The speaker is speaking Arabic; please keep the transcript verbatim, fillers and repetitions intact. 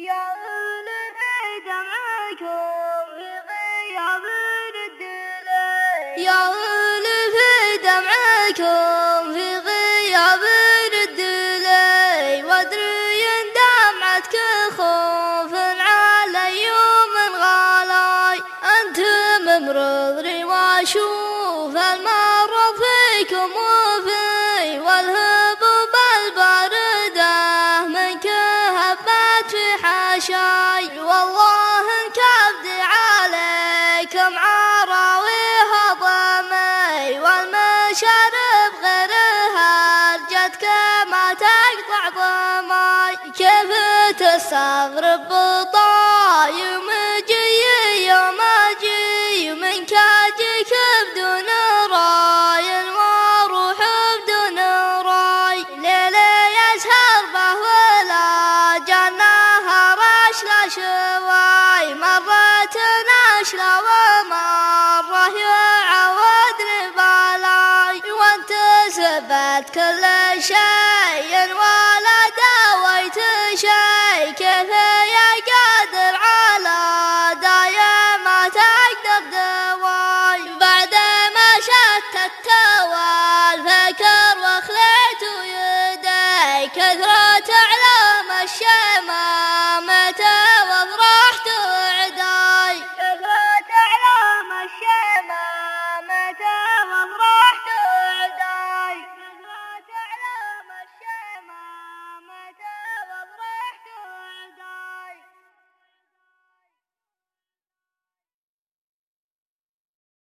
يا ولدي دمعكم في غياب الدلي، يا ولدي دمعكم في غياب الدلي، وادري ان دمعتك خوف على يوم غالي، انتم مرضري واشوف المرض فيكم وفي، والهبوب الباردة منك هبت في حاشاي، والله ان كبدي عليكم عراوي هضمي، والمشارب غيرها رجتك ما تقطع ضمي، كيف تستغرب بطاي ومجي يوم اجي منك اجيك بدون راي واروح بدون راي، ليلي يسهر به ولا جناها رشلا شواي، مرة نشلا ومرة يعودني بالاي، وانت سبت كل شيء ولا داويت شيء، كيف يا قادر على دايا ما تقدر دواي، بعد ما شتت والفكر وخليت يدي كثرة اعلام الشمال